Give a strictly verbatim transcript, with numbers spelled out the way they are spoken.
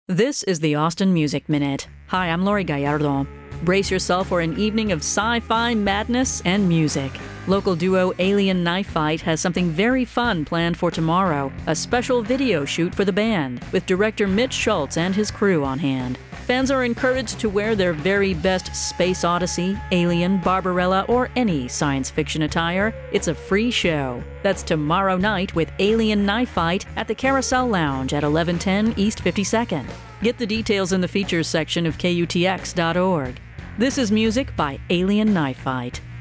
This is the Austin Music Minute. Hi, I'm Lori Gallardo. Brace yourself for an evening of sci-fi madness and music. Local duo Alien Knife Fight has something very fun planned for tomorrow, a special video shoot for the band, with director Mitch Schultz and his crew on hand. Fans are encouraged to wear their very best Space Odyssey, Alien, Barbarella, or any science fiction attire. It's a free show. That's tomorrow night with Alien Knife Fight at the Carousel Lounge at eleven ten East fifty-second. Get the details in the features section of K U T X dot org. This is music by Alien Knife Fight.